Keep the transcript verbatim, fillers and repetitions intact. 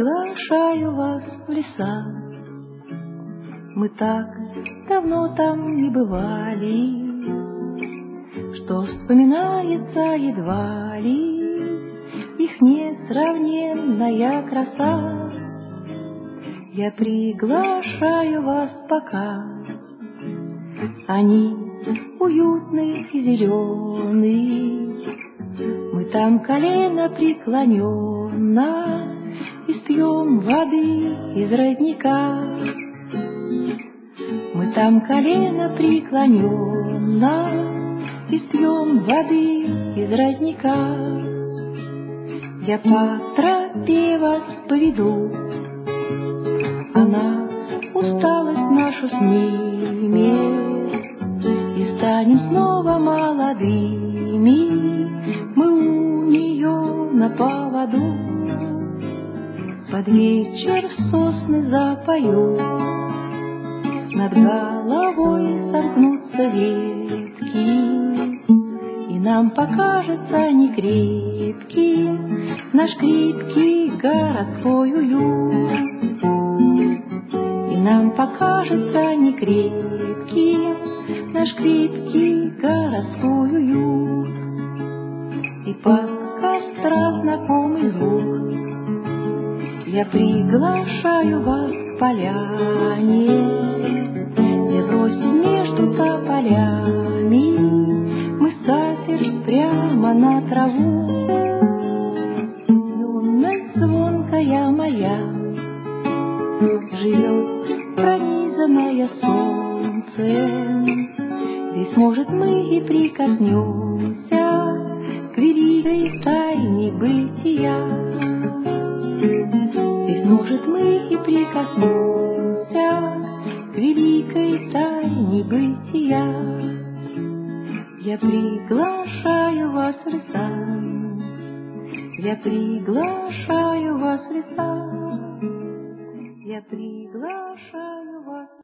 приглашаю вас в леса. Мы так давно там не бывали, что вспоминается едва ли их несравненная краса. Я приглашаю вас пока, они уютные и зеленые. Мы там колено преклоненно испьем воды из родника. Мы там колено преклоненно испьем воды из родника. Я по тропе вас поведу, она усталость нашу снимет, и станем снова молодыми. Мы у нее на поводу, под вечер сосны запоют, над головой сомкнутся ветки, и нам покажется некрепкий наш крепкий городской уют. И нам покажется некрепкий наш крепкий городской уют. И под костра знакомый звук я приглашаю вас к поляне, где бросим между тополями мы скатерть прямо на траву. Юность звонкая моя живет пронизанная солнцем. Здесь, может, мы и прикоснемся к великой тайне бытия. Здесь, может, мы и прикоснемся к великой тайне бытия. Я приглашаю вас в леса, я приглашаю вас в леса, я приглашаю вас.